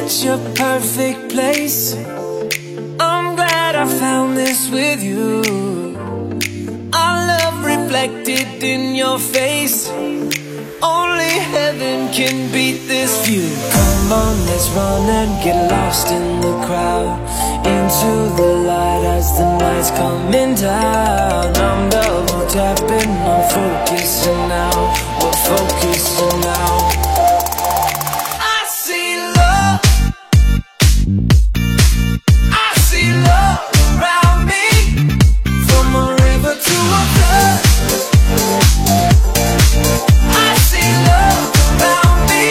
such a perfect place. I'm glad I found this with you. Our love reflected in your face. Only heaven can beat this view. Come on, let's run and get lost in the crowd, into the light as the night's coming down. I'm double tapping, I'm focusing now. We're focusing now. I see love, I see love around me, from a river to a flood. I see love around me.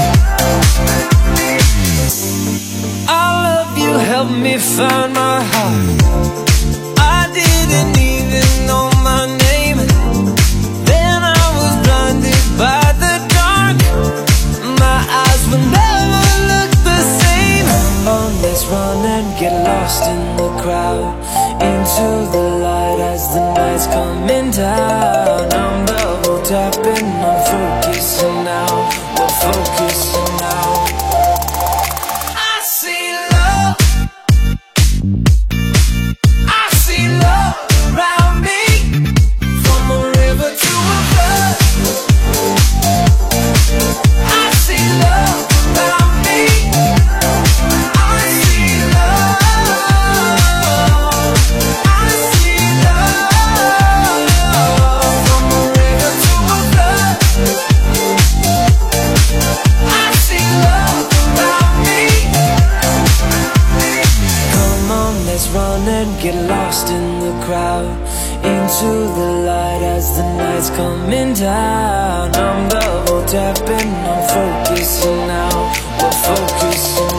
All of you helped me find my heart. I didn't even know my name. Then I was blinded by the dark. My eyes will never look the same. Come on, let's run and get lost in the crowd, into the light as the night's coming down. I'm double tapping, I'm focusing now. We're focusing now. I see love, I see love around me, from a river to a flood. I see love around me. I see love, I see love, from a river to a flood. I see love around me. Come on, let's run and get lost in the crowd, into the light as the night's coming down. I'm double tapping, I'm focusing now. We're focusing